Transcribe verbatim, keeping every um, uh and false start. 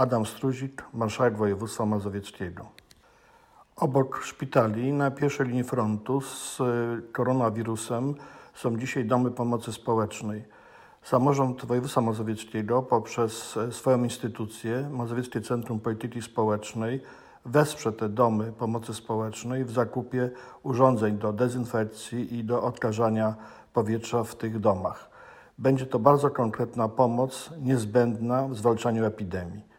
Adam Struzik, marszałek województwa mazowieckiego. Obok szpitali na pierwszej linii frontu z koronawirusem są dzisiaj domy pomocy społecznej. Samorząd województwa mazowieckiego poprzez swoją instytucję, Mazowieckie Centrum Polityki Społecznej, wesprze te domy pomocy społecznej w zakupie urządzeń do dezynfekcji i do odkażania powietrza w tych domach. Będzie to bardzo konkretna pomoc niezbędna w zwalczaniu epidemii.